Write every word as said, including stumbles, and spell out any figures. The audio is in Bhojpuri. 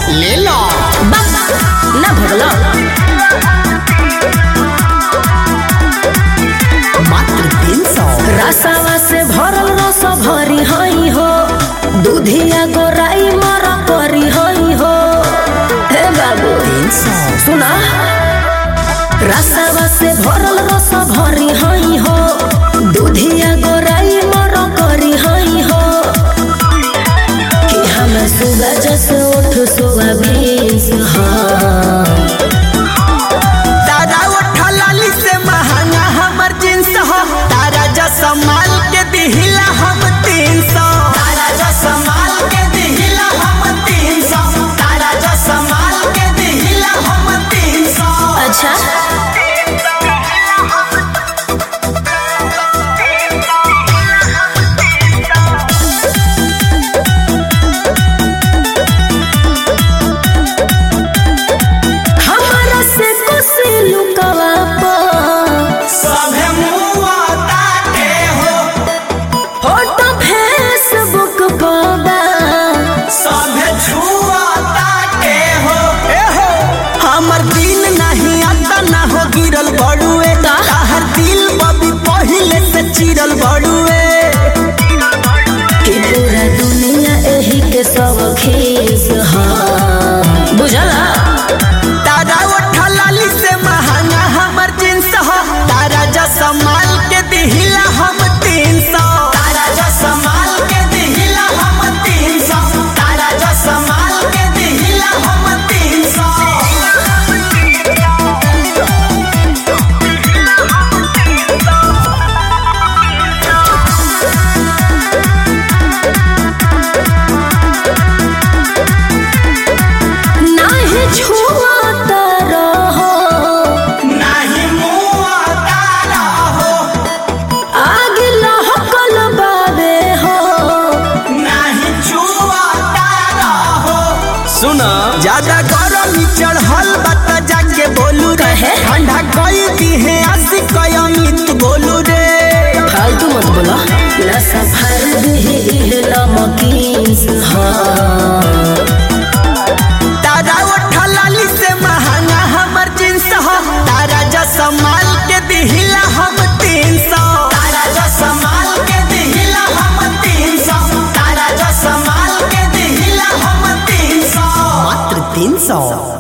ले लो ना भगलो मात्र तीन सौ। रसावा से भरल रस भरी हई हो दूधिया गोराई मर करी हई हो। हे बाबू तीन सौ सुना रसावा से भरल रस भरी हई हो दूधिया गोराई मर करी हई हो कि हम सुगा जस उठ सुगा बीस हाँ तारा उठा लाली से महंगा हमर जींस हो तारा जैसा माल के दिहिला हम तीन सौ। तारा जैसा माल के दिहिला हम तीन सौ। तारा जैसा माल के दिहिला हम तीन सौ। अच्छा हमारा से कुछ लुकवा पा सभे मुआ ताके हो फोटो फेसबुक पर सभे छुआ ताके हो। ए हो हमर दिन नहीं आता ना हो गिरल बड़ुए का? ताहर दिल बबी पहिले से चिरल बड़ुए। कि पूरा दुनिया एही के सब खीस हाँ बुझला तारा उठा लाली से महंगा हमर जींस हो तारा जैसा माल के दिहिला हम तीन सौ। तारा जैसा माल के दिहिला हम तीन सौ। तारा जैसा माल के दिहिला हम तीन सौ। नाही छुआत रहो नाही मुआ तारा हो आग लहकल बाबे हो नाही छुआ तारा हो। सुना ज्यादा गरमी चढ़ल बता जाके बोलू रे कहे? ठंडा कोई दी है आशिक अमित बोलू रे। फालतू मत बोला ना सफर दिही लमकीस हाँ तारा उठा लाली से महंगा हमर जींस हो तारा जैसा माल के दिहिला हम तीन सौ। तारा जैसा माल के दिहिला हम तीन सौ। तारा जैसा माल के दिहिला हम तीन सौ। मात्र तीन सौ।